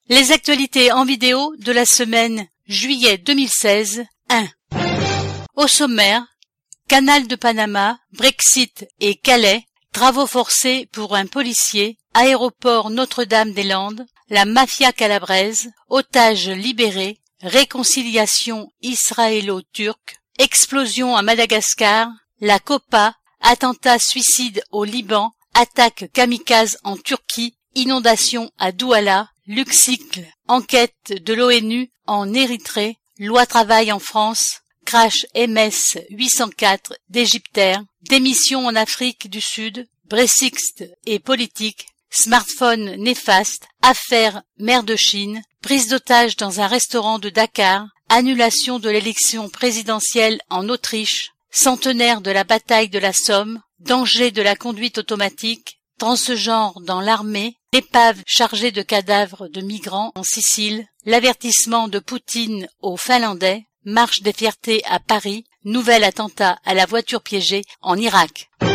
Les actualités en vidéo de la semaine juillet 2016. 1. Au sommaire, Canal de Panama, Brexit et Calais, travaux forcés pour un policier, aéroport Notre-Dame-des-Landes, la mafia calabraise, otages libérés, réconciliation israélo-turque, explosion à Madagascar, la Copa, attentat suicide au Liban, attaque kamikaze en Turquie, inondation à Douala, Luxicle, enquête de l'ONU en Érythrée, loi travail en France, crash MS 804 d'Égyptaire, démission en Afrique du Sud, Brexit et politique, smartphone néfaste, affaire mer de Chine, prise d'otage dans un restaurant de Dakar, annulation de l'élection présidentielle en Autriche, centenaire de la bataille de la Somme, danger de la conduite automatique, transgenre dans l'armée, épave chargée de cadavres de migrants en Sicile, l'avertissement de Poutine aux Finlandais, marche des fiertés à Paris, nouvel attentat à la voiture piégée en Irak.